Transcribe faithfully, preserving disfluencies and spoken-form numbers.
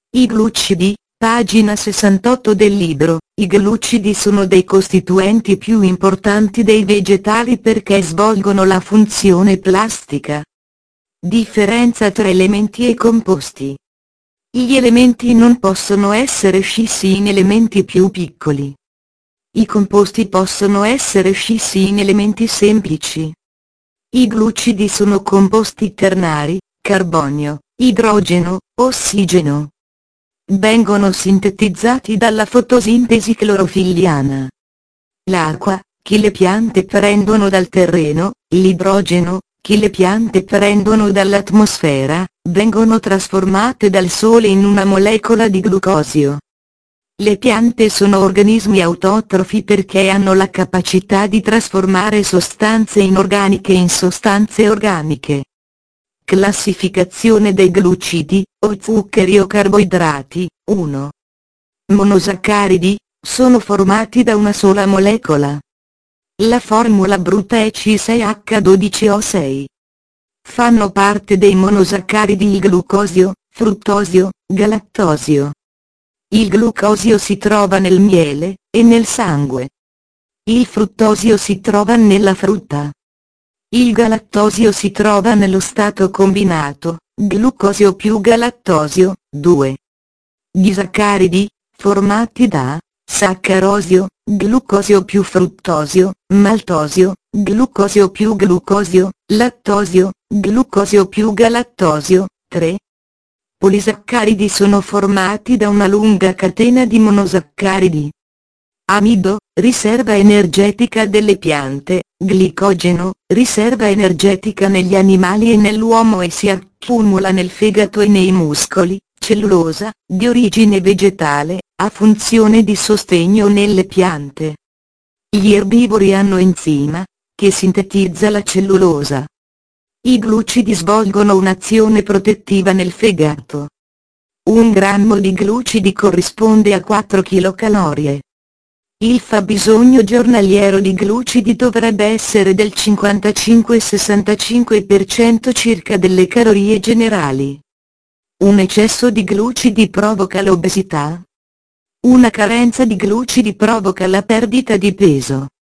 I glucidi, pagina sessantotto del libro. I glucidi sono dei costituenti più importanti dei vegetali perché svolgono la funzione plastica. Differenza tra elementi e composti. Gli elementi non possono essere scissi in elementi più piccoli. I composti possono essere scissi in elementi semplici. I glucidi sono composti ternari, carbonio, idrogeno, ossigeno. Vengono sintetizzati dalla fotosintesi clorofilliana. L'acqua, che le piante prendono dal terreno, l'idrogeno, che le piante prendono dall'atmosfera, vengono trasformate dal sole in una molecola di glucosio. Le piante sono organismi autotrofi perché hanno la capacità di trasformare sostanze inorganiche in sostanze organiche. Classificazione dei glucidi, o zuccheri o carboidrati. uno. Monosaccaridi, sono formati da una sola molecola. La formula bruta è C sei H dodici O sei. Fanno parte dei monosaccaridi il glucosio, fruttosio, galattosio. Il glucosio si trova nel miele, e nel sangue. Il fruttosio si trova nella frutta. Il galattosio si trova nello stato combinato, glucosio più galattosio, due. Disaccaridi, formati da saccarosio, glucosio più fruttosio, maltosio, glucosio più glucosio, lattosio, glucosio più galattosio, tre. Polisaccaridi sono formati da una lunga catena di monosaccaridi. Amido, riserva energetica delle piante, glicogeno, riserva energetica negli animali e nell'uomo e si accumula nel fegato e nei muscoli, cellulosa, di origine vegetale, ha funzione di sostegno nelle piante. Gli erbivori hanno enzima, che sintetizza la cellulosa. I glucidi svolgono un'azione protettiva nel fegato. Un grammo di glucidi corrisponde a quattro chilocalorie. Il fabbisogno giornaliero di glucidi dovrebbe essere del cinquantacinque sessantacinque per cento circa delle calorie generali. Un eccesso di glucidi provoca l'obesità. Una carenza di glucidi provoca la perdita di peso.